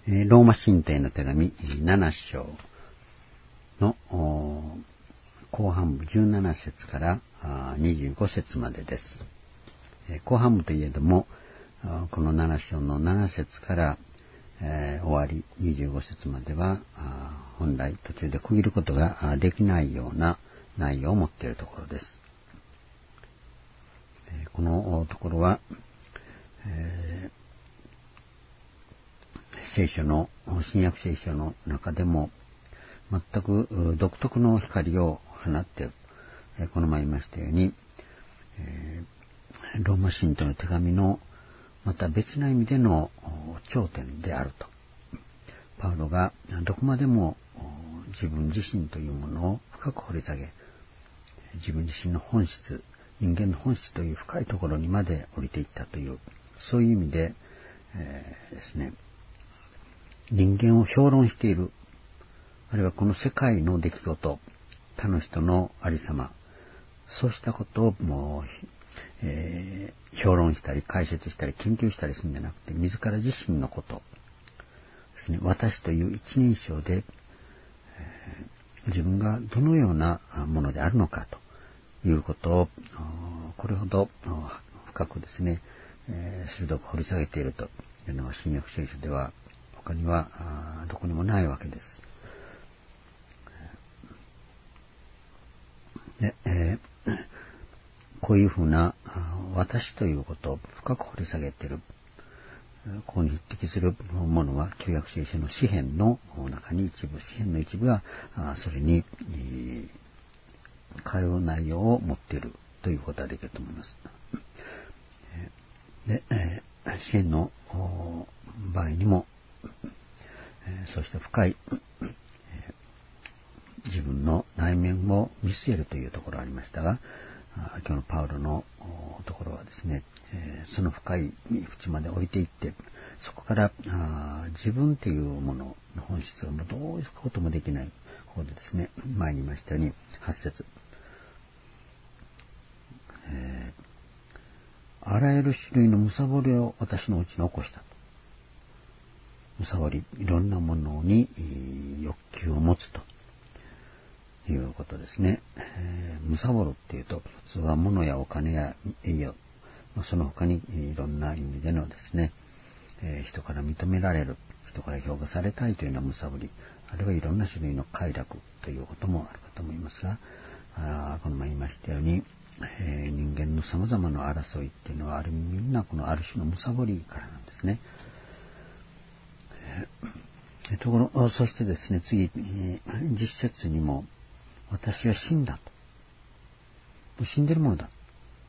ローマ神帝の手紙7章の後半部17節から25節までです。後半部といえども、この7章の7節から終わり25節までは本来途中で区切ることができないような内容を持っているところです。このところは、新約聖書の中でも全く独特の光を放っている。この前言いましたように、ローマ神徒の手紙のまた別な意味での頂点であると。パウロがどこまでも自分自身というものを深く掘り下げ、自分自身の本質、人間の本質という深いところにまで降りていったという、そういう意味で、ですね、人間を評論している、あるいはこの世界の出来事、他の人のありさま、そうしたことをもう、評論したり解説したり研究したりするんじゃなくて、自ら自身のことですね、私という一人称で、自分がどのようなものであるのかということを、これほど深くですね、鋭く掘り下げているというのは新約聖書では他にはどこにもないわけです。でこういうふうな私ということを深く掘り下げている、ここに匹敵するものは旧約聖書の詩篇の中に詩篇の一部がそれに通う内容を持っているということができると思います。で詩篇の場合にもそうした深い自分の内面を見据えるというところがありましたが、今日のパウロのところはですね、その深い淵まで降りていって、そこから自分というものの本質をどういうこともできない方でですね、前に言いましたように8節、あらゆる種類の貪りを私のうちに起こしたと。貪り、いろんなものに欲求を持つということですね。貪るっていうと、普通は物やお金や栄養、その他にいろんな意味でのですね、人から認められる、人から評価されたいというような貪り、あるいはいろんな種類の快楽ということもあるかと思いますが、この前言いましたように、人間の様々な争いっていうのはみんなこのある種の貪りからなんですね。ところ、そしてですね、次、実節にも、私は死んだと。死んでるものだ。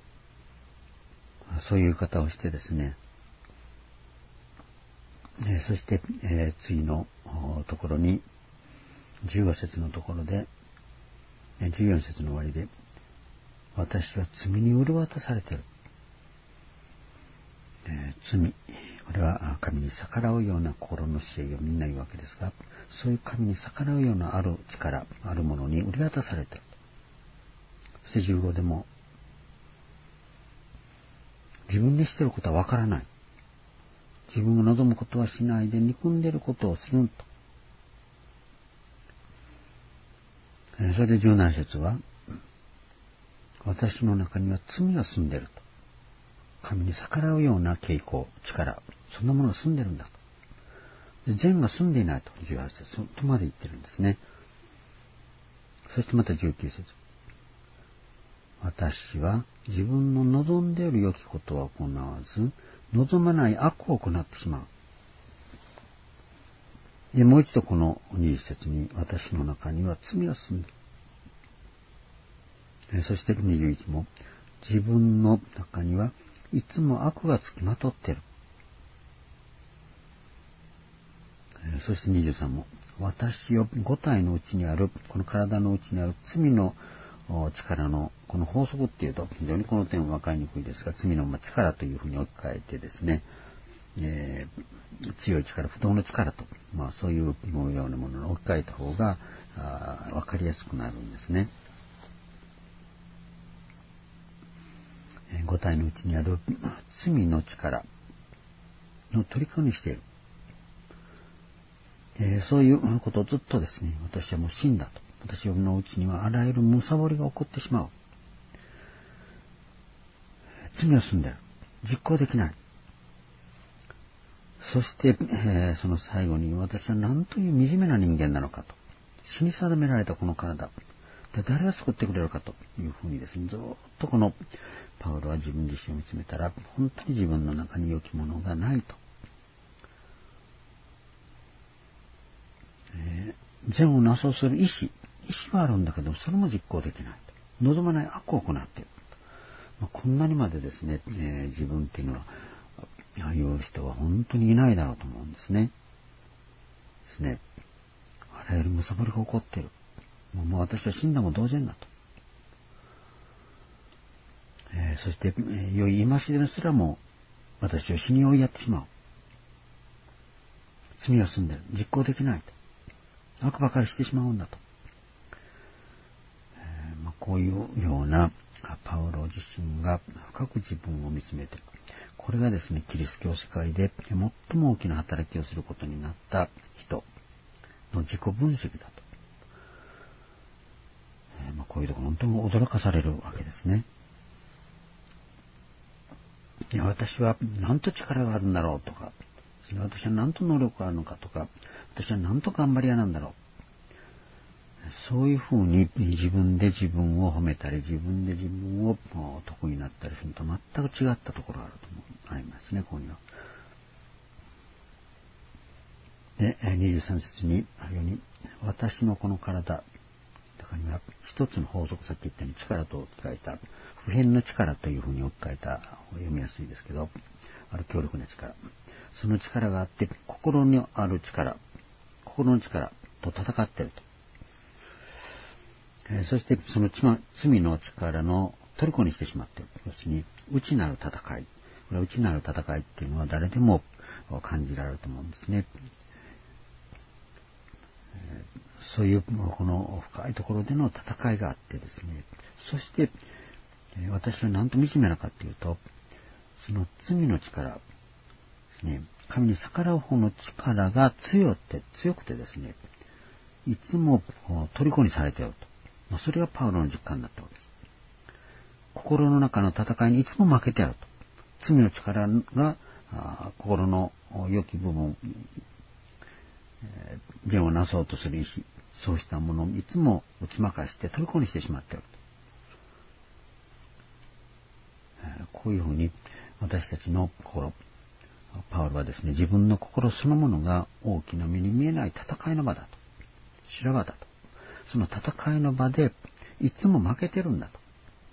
そういう言い方をしてですね、そして、次のところに、15節のところで、14節の終わりで、私は罪に売り渡されている。罪、これは神に逆らうような心の姿勢をみんな言うわけですが、そういう神に逆らうようなある力、あるものに売り渡されている。そして15でも、自分でしていることはわからない。自分が望むことはしないで憎んでいることをすると。それで17節は、私の中には罪が住んでいると。神に逆らうような傾向、力、そんなものが住んでるんだと。で善が住んでいないと18節とまで言ってるんですね。そしてまた19節。私は自分の望んでいる良きことは行わず、望まない悪を行ってしまう。でもう一度この20節に、私の中には罪が住んでいる。そして21も、自分の中にはいつも悪がつきまとっている。そして23も、私を五体のうちにある、この体のうちにある罪の力のこの法則っていうと、非常にこの点は分かりにくいですが、罪の力というふうに置き換えてですね、強い力、不動の力と、そういうようなものを置き換えた方が分かりやすくなるんですね。五体のうちにある罪の力の虜にしている。 そういうことをずっとですね、私はもう死んだと。私のうちにはあらゆる貪りが起こってしまう。罪を住んでいる。実行できない。そして、その最後に私は何という惨めな人間なのかと。死に定められたこの体。で誰が救ってくれるかというふうにですね、ずっとこのパウロは自分自身を見つめたら、本当に自分の中に良きものがないと。善をなそうする意志はあるんだけど、それも実行できないと。望まない悪を行っている。こんなにまでですね、自分っていうのは、言う人は本当にいないだろうと思うんですね。ですね。あらゆる貪りが起こっている。もう私は死んだも同然だと。そして、良い戒めすらも私を死に追いやってしまう。罪が済んでいる。実行できないと。悪ばかりしてしまうんだと。こういうようなパウロ自身が深く自分を見つめて、これがですね、キリスト教世界で最も大きな働きをすることになった人の自己分析だと。こういうところ本当に驚かされるわけですね。私は何と力があるんだろうとか、私は何と能力があるのかとか、私は何と頑張り屋なんだろう。そういうふうに自分で自分を褒めたり、自分で自分を得意になったりすると全く違ったところがありますね、ここには。で、23節にあるように、私のこの体、中には一つの法則、さっき言ったように力と置き換えた、普遍の力というふうに置き換えた、読みやすいですけど、ある強力な力。その力があって、心にある力、心の力と戦っていると。そしてその罪の力の虜にしてしまっている。要するに、内なる戦い。これは内なる戦いっていうのは誰でも感じられると思うんですね。そういうこの深いところでの戦いがあってですね。そして、私は何と惨めなかというと、その罪の力ですね、神に逆らう方の力が強くてですね、いつも虜にされていると。それがパウロの実感だったわけです。心の中の戦いにいつも負けてやると。罪の力が心の良き部分、善をなそうとする意志、そうしたものをいつも打ち負かして虜にしてしまっていると。こういうふうに私たちの心、パウロはですね、自分の心そのものが大きな目に見えない戦いの場だと。修羅場だと。その戦いの場でいつも負けてるんだと。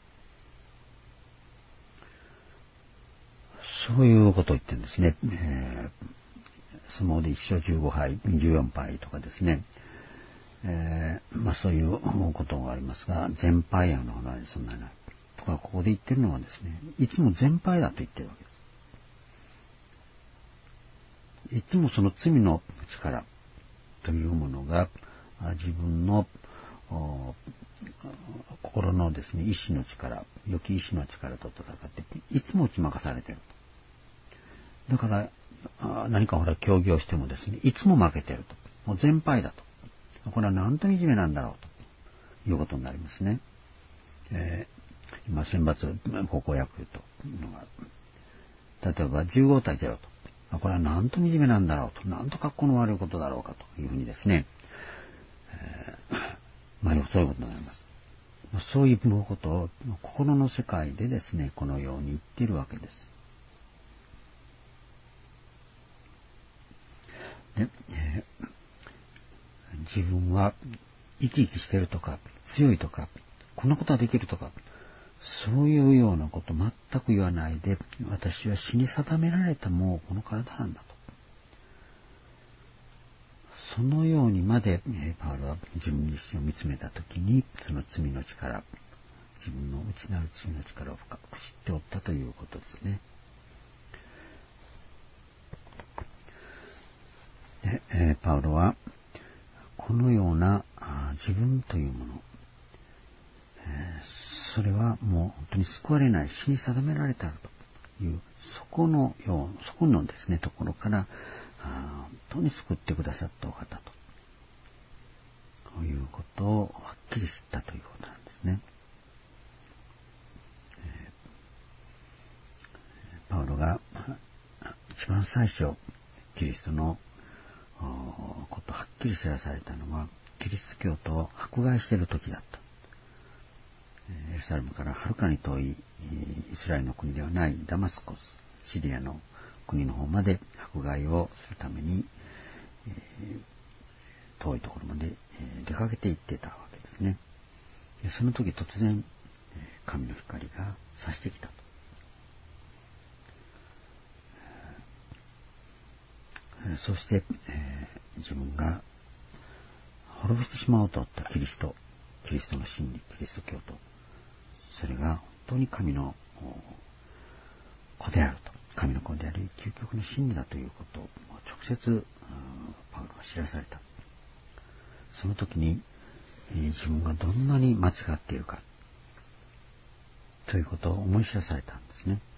そういうことを言ってるんですね。相撲で1勝15敗、14敗とかですね。そういうことがありますが、全敗やの話はそんなにない。とか、ここで言ってるのはですね、いつも全敗だと言ってるわけです。いつもその罪の力というものが自分の心のですね、意志の力、良き意志の力と戦って、いつも打ち負かされている。だから、何か競技をしてもですね、いつも負けていると。もう全敗だと。これは何と惨めなんだろうということになりますね。今、選抜高校野球というのが、例えば15対0と。これは何と惨めなんだろうと。何と格好の悪いことだろうかというふうにですね、そういうことになります。そういうことを心の世界でですね、このように言っているわけです。で、自分は生き生きしてるとか、強いとか、こんなことはできるとか、そういうようなこと全く言わないで、私は死に定められたもうこの体なんだと。そのようにまで、パウロは自分自身を見つめたときに、その罪の力、自分の内なる罪の力を深く知っておったということですね。で、パウロは、このような自分というもの、それはもう本当に救われない、死に定められたという、そこのですね、ところから本当に救ってくださったお方ということをはっきり知ったということなんですね。パウロが一番最初キリストのことをはっきり知らされたのは、キリスト教徒を迫害している時だった。エルサレムからはるかに遠いイスラエルの国ではないダマスコス、シリアの国の方まで迫害をするために、遠いところまで出かけて行ってたわけですね。その時突然神の光が差してきたと。そして、自分が滅ぼしてしまおうとったキリストの真理、キリスト教徒、それが本当に神の子であると、神の子であり究極の真理だということを直接パウロが知らされた。その時に、自分がどんなに間違っているかということを思い知らされたんですね。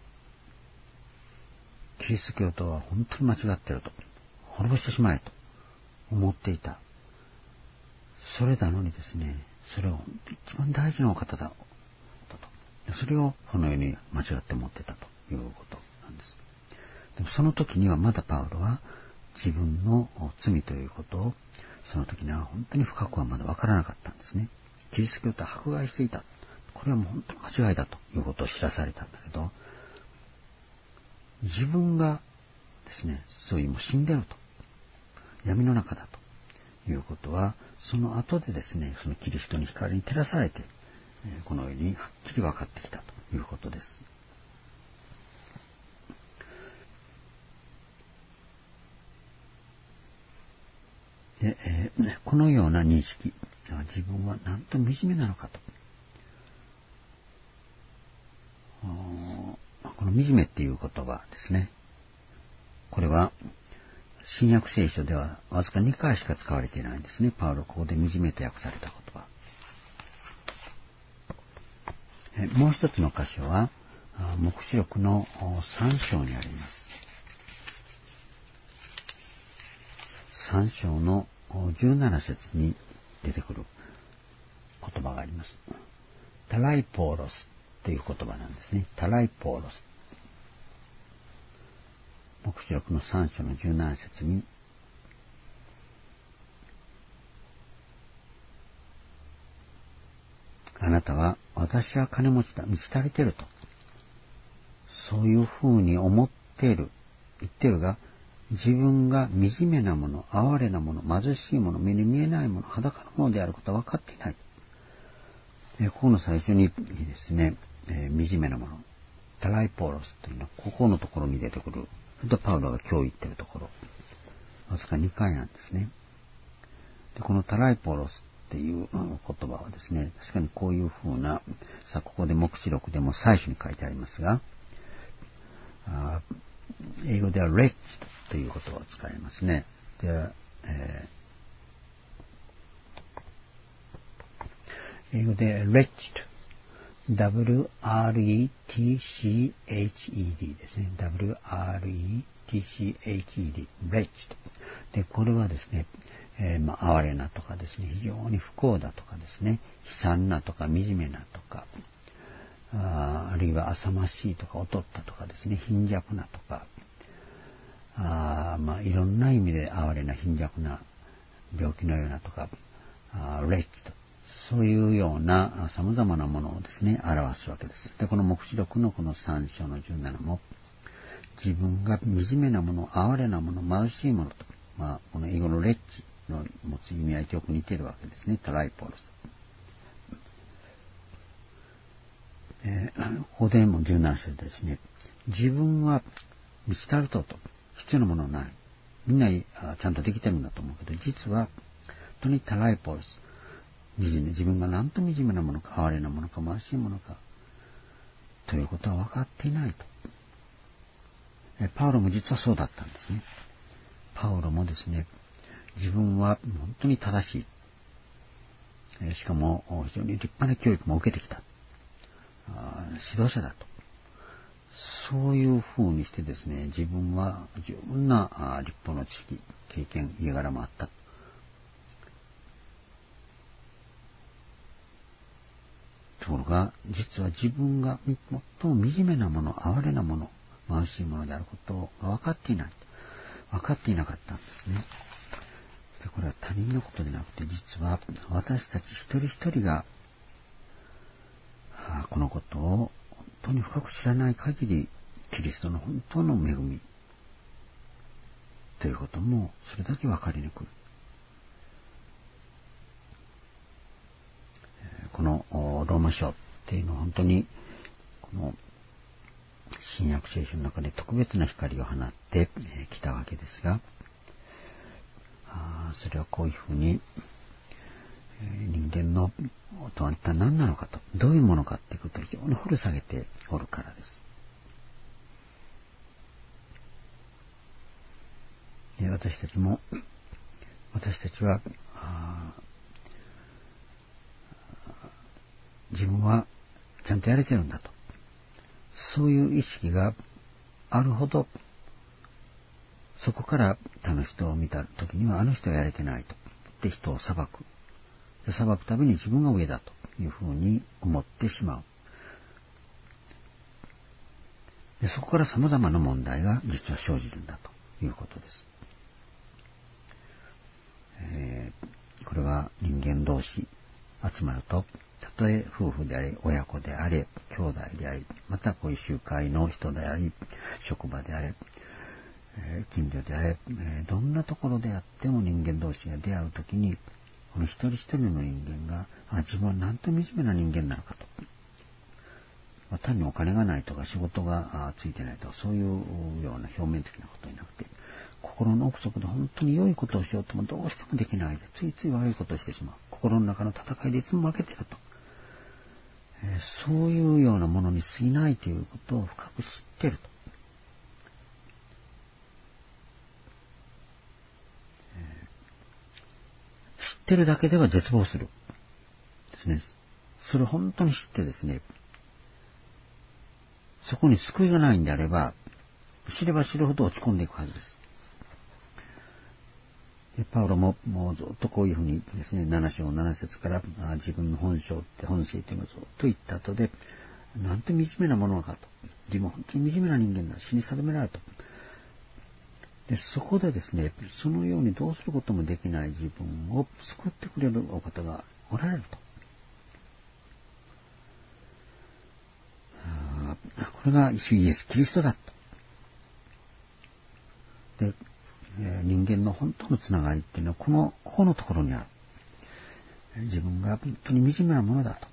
キリスト教徒は本当に間違っていると、滅ぼしてしまえと思っていた。それなのにですね、それを一番大事なお方だと、それをこのように間違って思ってたということなんです。でもその時にはまだパウロは自分の罪ということを、その時には本当に深くはまだ分からなかったんですね。キリスト教徒は迫害していた。これはもう本当に間違いだということを知らされたんだけど、自分がですね、そういうもう死んでると、闇の中だということは、その後でですね、そのキリストに光に照らされて、このようにはっきり分かってきたということです。で、このような認識、自分はなんと惨めなのかと。この惨めっていう言葉ですね。これは新約聖書ではわずか2回しか使われていないんですね。パウロここで惨めと訳された言葉。もう一つの箇所は黙示録の3章にあります。3章の17節に出てくる言葉があります。タライポーロスという言葉なんですね。タライポーロス。黙示録の3章の17節に、あなたは私は金持ちだ、満ち足りていると、そういうふうに思っている、言っているが、自分が惨めなもの、哀れなもの、貧しいもの、目に見えないもの、裸のものであることは分かっていない。ここの最初にですね、惨めなもの、タライポーロスというのはここのところに出てくる。パウロが今日言っているところ、わずか2回なんですね。でこのタライポーロスっていう言葉はですね、確かにこういうふうな、ここで黙示録でも最初に書いてありますが、英語では wretched という言葉を使いますね。で、英語で wretched W-R-E-T-C-H-E-D ですね。W-R-E-T-C-H-E-D wretched で、これはですね、哀れなとかですね、非常に不幸だとかですね、悲惨なとか惨めなとか、あるいは浅ましいとか劣ったとかですね、貧弱なとか、いろんな意味で哀れな貧弱な病気のようなとか、wretchedそういうような様々なものをですね、表すわけです。で、この黙示録のこの3章の17も、自分が惨めなもの、哀れなもの、貧しいものと、この英語のレッチの持つ意味合いとよく似ているわけですね。タライポールス。ここでも17節ですね、自分は満ち足ると、必要なものはない。みんなちゃんとできてるんだと思うけど、実は、本当にタライポールス。自分が何と惨めなものか、哀れなものか、貧しいものか、ということは分かっていないと。パウロも実はそうだったんですね。パウロもですね、自分は本当に正しい。しかも非常に立派な教育も受けてきた。指導者だと。 そういう風にしてですね、自分は十分な立法の知識、経験、家柄もあった。ところが、実は自分が最も惨めなもの、哀れなもの、貧しいものであることが分かっていない。分かっていなかったんですね。で、これは他人のことでなくて、実は私たち一人一人が、このことを本当に深く知らない限り、キリストの本当の恵みということもそれだけ分かりにくい。このローマ書っていうのは本当にこの新約聖書の中で特別な光を放ってきたわけですが、それはこういうふうに人間のとは一体何なのかと、どういうものかっていうことを非常に掘り下げておるからです。私たちは自分はちゃんとやれてるんだと、そういう意識があるほど、そこから他の人を見たときには、あの人はやれてないとで人を裁く。で裁くたびに自分が上だというふうに思ってしまう。でそこから様々な問題が実は生じるんだということです。これは人間同士集まると、たとえ夫婦であれ、親子であれ、兄弟であり、またこういう集会の人であり、職場であれ、近所であれ、どんなところであっても人間同士が出会うときに、この一人一人の人間が、自分はなんと惨めな人間なのかと。単にお金がないとか仕事がついてないとか、そういうような表面的なことになくて、心の奥底で本当に良いことをしようともどうしてもできないで、ついつい悪いことをしてしまう。心の中の戦いでいつも負けてると。そういうようなものに過ぎないということを深く知っていると。知ってるだけでは絶望する。ですね。それを本当に知ってですね、そこに救いがないんであれば、知れば知るほど落ち込んでいくはずです。でパウロももうずっとこういうふうにですね、7章7節から自分の本性というのをずっと言った後で、なんて惨めなものかと。自分は本当に惨めな人間だ。死に定められると。でそこでですね、そのようにどうすることもできない自分を救ってくれるお方がおられると。これが主イエス・キリストだと。で、人間の本当のつながりっていうのはここのところにある。自分が本当に惨めなものだと。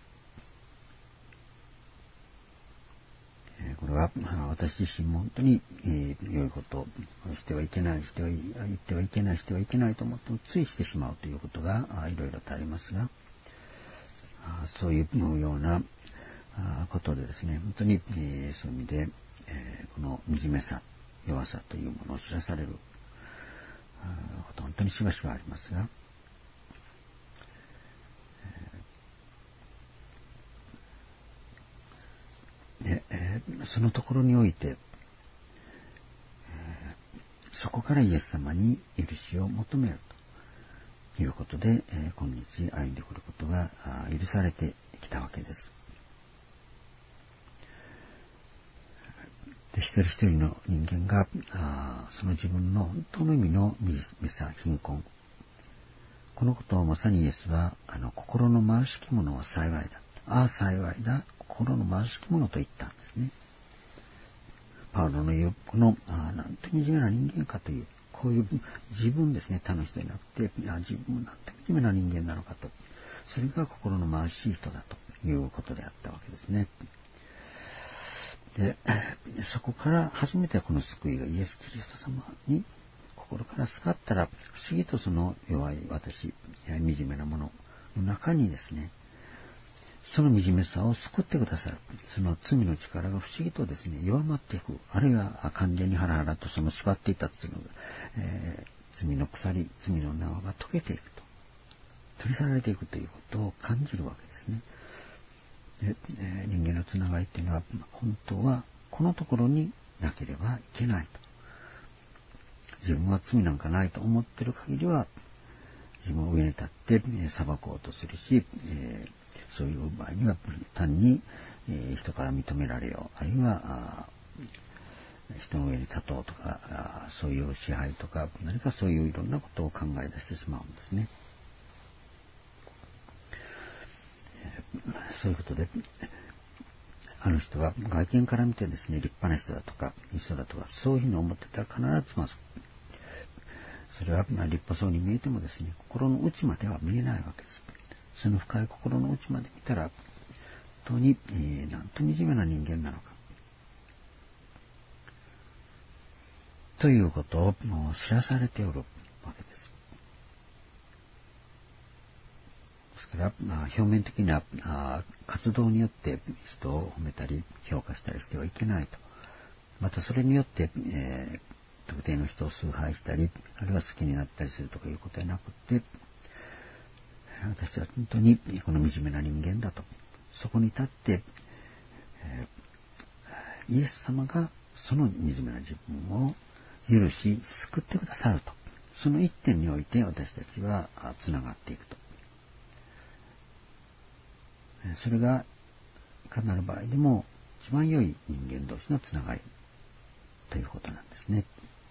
これは私自身も本当に良いことをしてはいけない、言ってはいけない、してはいけないと思ってもついしてしまうということがいろいろとありますが、そういうようなことでですね、本当にそういう意味でこの惨めさ、弱さというものを知らされることは本当にしばしばありますが、そのところにおいて、そこからイエス様に許しを求めるということで、今日歩んでくることが許されてきたわけです。で一人一人の人間がその自分の本当の意味の惨さ、貧困、このことをまさにイエスは心の貧しき者は幸いだ。幸いだ、心の貧しき者と言ったんですね。パウロの言うこのなんと惨めな人間かという、こういう自分ですね、他の人になくて、自分はなんと惨めな人間なのかと、それが心の貧しい人だということであったわけですね。でそこから初めてこの救いがイエス・キリスト様に心からすがったら、不思議とその弱い私、惨めなものの中にですね、その惨めさを救ってくださる。その罪の力が不思議とですね、弱まっていく。あるいは完全にハラハラとその縛っていた罪の、罪の鎖、罪の縄が解けていくと。取り去られていくということを感じるわけですね。で人間のつながりっていうのは、本当はこのところになければいけないと。自分は罪なんかないと思っている限りは、自分を上に立って裁こうとするし、そういう場合には単に人から認められよう、あるいは人の上に立とうとか、そういう支配とか、何かそういういろんなことを考え出してしまうんですね。そういうことで、あの人は外見から見てですね、立派な人だとか、いい人だとか、そういうふうに思ってたら必ずそれは立派そうに見えてもですね、心の内までは見えないわけです。その深い心の内まで見たら、本当に、なんと惨めな人間なのか。ということを知らされておるわけです。ですから、表面的な活動によって人を褒めたり評価したりしてはいけないと。またそれによって、特定の人を崇拝したり、あるいは好きになったりするとかいうことではなくて、私は本当にこの惨めな人間だと。そこに立って、イエス様がその惨めな自分を許し、救ってくださると。その一点において私たちはつながっていくと。それがいかなる場合でも一番良い人間同士のつながりということなんですね。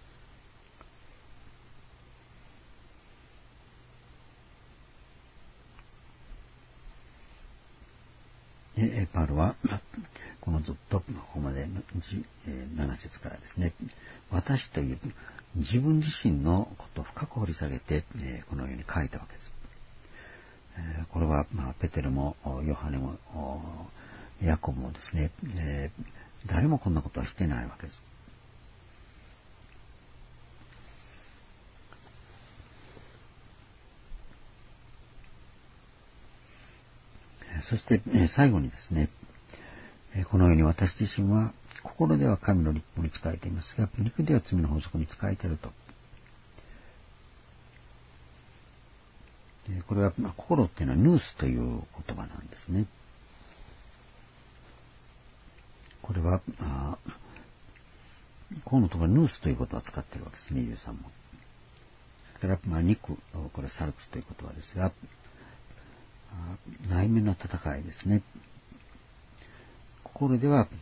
パウロはこのずっとここまでの7節からですね、私という自分自身のことを深く掘り下げてこのように書いたわけです。これはペテロもヨハネもヤコブもですね、誰もこんなことはしてないわけです。そして最後にですね、このように私自身は心では神の律法に仕えていますが、肉では罪の法則に仕えていると。これは心っていうのはヌースという言葉なんですね。これはこのところヌースという言葉を使っているわけですね、23も。それから肉、これはサルクスという言葉ですが、内面の戦いですね。心では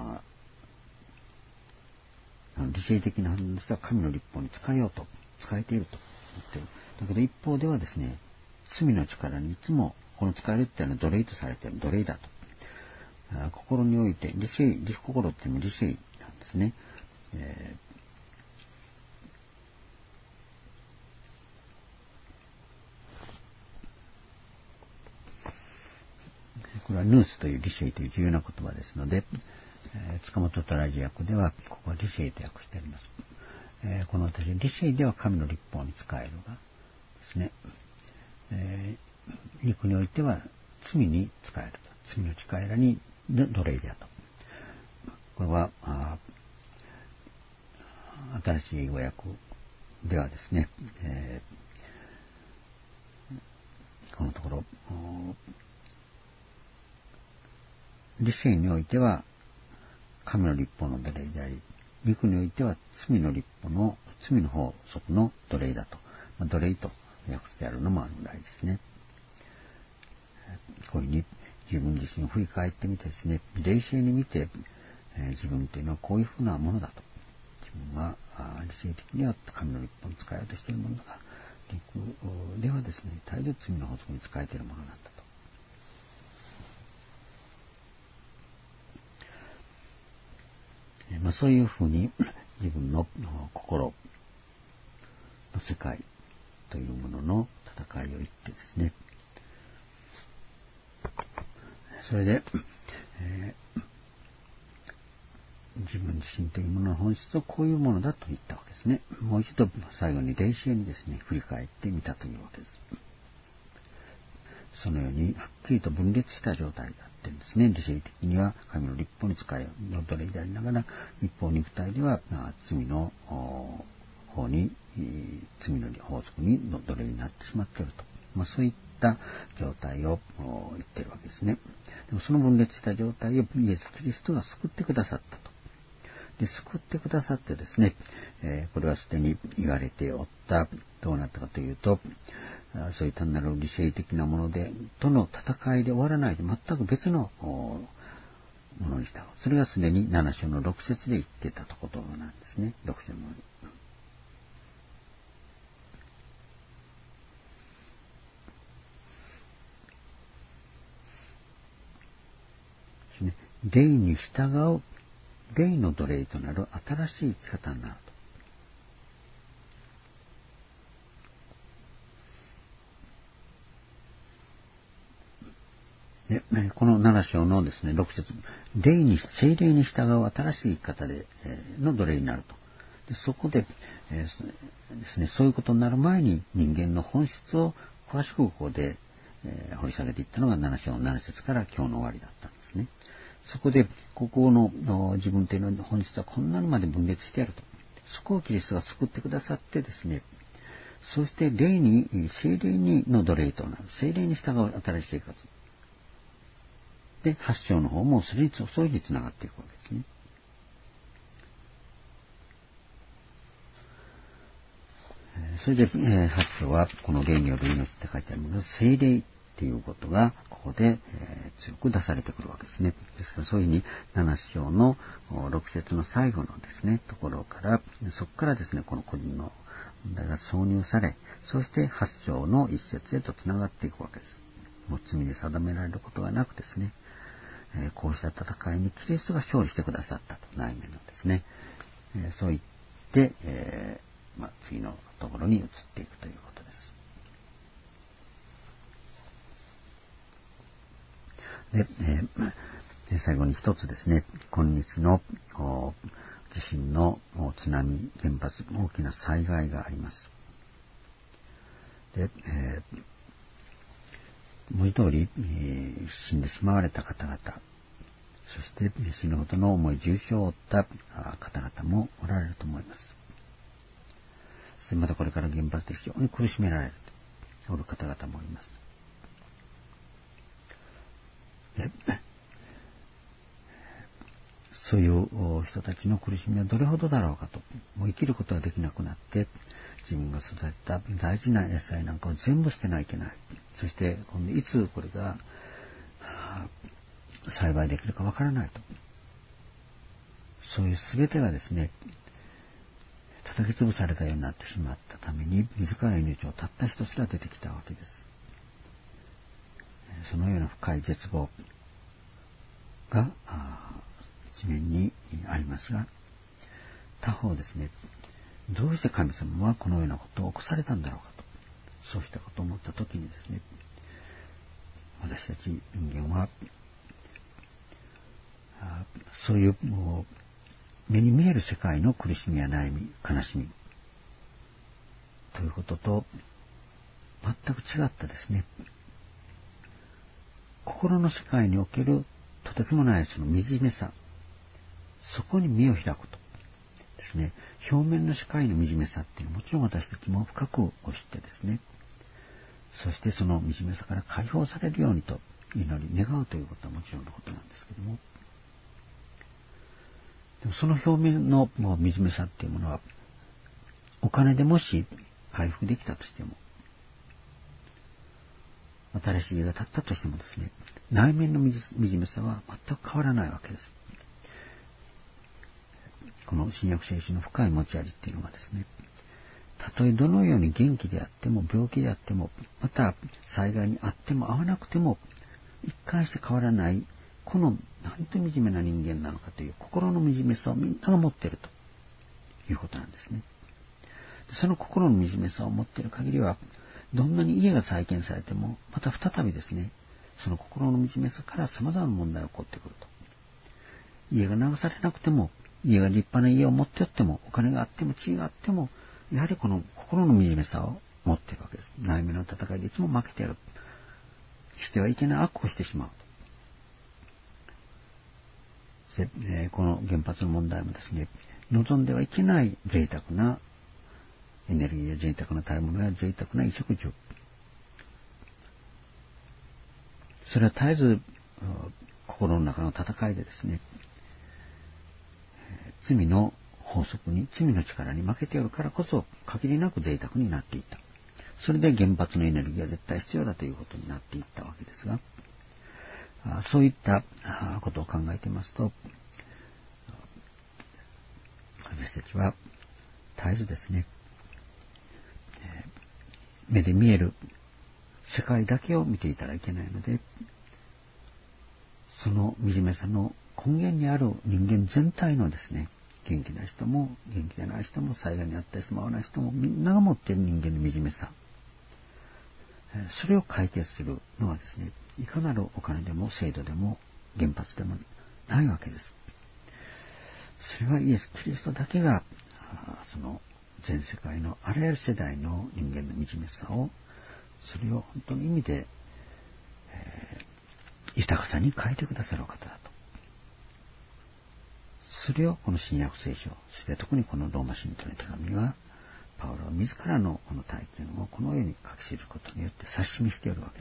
理性的な判断では神の律法に仕えようと、仕えていると言っている。だけど一方ではですね、罪の力にいつもこの使えるっていうのは奴隷とされている、奴隷だと。心において理心っていうのは理性なんですね。これはヌースという理性という重要な言葉ですので、塚本トラジ訳ではここは理性と訳してあります。この私理性では神の律法に仕えるがですね、肉においては罪に仕えると。罪の力に奴隷であると。これは新しい語訳ではですね、このところ理性においては神の律法の奴隷であり、肉においては罪の法則の奴隷だと。奴隷と訳してあるのもあるぐらいですね。こういうふうに自分自身を振り返ってみてですね、冷静に見て、自分というのはこういうふうなものだと。自分は理性的には神の律法に仕えようとしているものだが、肉ではですね、絶えず罪の法則に仕えているものなんだと。そういうふうに自分の心の世界というものの戦いを言ってですね、それで、自分自身というものの本質をこういうものだと言ったわけですね。もう一度最後に冷静にですね、振り返ってみたというわけです。そのようにはっきりと分裂した状態であってんですね。理性的には神の律法に仕えの奴隷でありながら、一方肉体では罪の方に、罪の法則に奴隷になってしまっていると。そういった状態を言っているわけですね。でもその分裂した状態をイエス・キリストが救ってくださったと。 で、救ってくださってですね、これはすでに言われておった、どうなったかというと、そういう単なる理性的なものとの戦いで終わらないで、全く別のものにした。それがすでに7章の6節で言ってたことなんですね。6章の霊に従う、霊の奴隷となる新しい生き方になると。でこの7章のですね、6節、聖霊に従う新しい生き方で、の奴隷になると。でそこで、ですね、そういうことになる前に人間の本質を詳しくここで、掘り下げていったのが7章の7節から今日の終わりだったんですね。そこで、ここの自分というの本質はこんなのまで分裂してやると。そこをキリストが救ってくださってですね、そして聖霊の奴隷となる。聖霊に従う新しい生活。で、8章の方もそれにそういうにつながっていくわけですね。それで、8章はこの霊による命って書いてあるので、聖霊っていうことがここで、強く出されてくるわけですね。ですからそういうふうに7章の6節の最後のですね、ところから、そこからですね、この個人の問題が挿入され、そして8章の1節へとつながっていくわけです。もう罪で定められることがなくですね、こうした戦いにキリストが勝利してくださったと、内面のですね、そう言って、次のところに移っていくということです。で、最後に一つですね、今日の地震の津波、原発、大きな災害があります。で、文字通り、死んでしまわれた方々、そして死ぬほどの重い重傷を負った方々もおられると思います。またこれから原発で非常に苦しめられるとおる方々もいます。そういう人たちの苦しみはどれほどだろうかと、もう生きることができなくなって、自分が育てた大事な野菜なんかを全部捨てないといけない。そして今度いつこれが栽培できるかわからないと。そういう全てがですね、叩き潰されたようになってしまったために、自らの命をたった一つが出てきたわけです。そのような深い絶望が一面にありますが、他方ですね、どうして神様はこのようなことを起こされたんだろうかと、そうしたことを思ったときにですね、私たち人間はそういう目に見える世界の苦しみや悩み、悲しみということと全く違ったですね、心の世界におけるとてつもないその惨めさ、そこに目を開くとですね、表面の世界の惨めさっていうのはもちろん私たちも深く知ってですね、そしてその惨めさから解放されるようにと祈り願うということはもちろんのことなんですけども、でもその表面の惨めさっていうものはお金でもし回復できたとしても、新しい家が建ったとしてもですね、内面の惨めさは全く変わらないわけです。この新約聖書の深い持ち味っていうのはですね、たとえどのように元気であっても病気であっても、また災害にあってもあわなくても一貫して変わらない、このなんて惨めな人間なのかという心の惨めさをみんなが持っているということなんですね。その心の惨めさを持っている限りは、どんなに家が再建されても、また再びですね、その心の惨めさから様々な問題が起こってくると。家が流されなくても、家が立派な家を持っておっても、お金があっても地位があっても、やはりこの心の惨めさを持っているわけです。内面の戦いでいつも負けている。してはいけない悪をしてしまうと。この原発の問題もですね、望んではいけない贅沢なエネルギーや贅沢な食べ物や贅沢な衣食住。それは絶えず心の中の戦いでですね、 罪の法則に、罪の力に負けておるからこそ限りなく贅沢になっていった。それで原発のエネルギーは絶対必要だということになっていったわけですが、そういったことを考えていますと、私たちは絶えずですね、目で見える世界だけを見ていたらいけないので、その惨めさの根源にある人間全体のですね、元気な人も元気でない人も、災害に遭った人も遭わない人も、みんなが持っている人間の惨めさ、それを解決するのはですね、いかなるお金でも制度でも原発でもないわけです。それはイエス・キリストだけがその全世界のあらゆる世代の人間の惨めさを、それを本当の意味で、豊かさに変えてくださるお方だと。それをこの新約聖書、そして特にこのローマ信徒の手紙は、パウロは自らのこの体験をこのように書き記すことによって指し示しているわけです。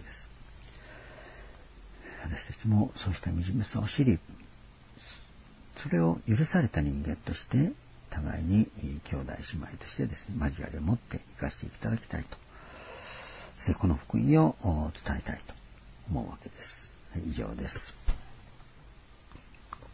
私たちもそうした惨めさを知り、それを許された人間として互いに兄弟姉妹としてですね、交わりを持って生かしていただきたいと、そしてこの福音を伝えたいと思うわけです。以上です。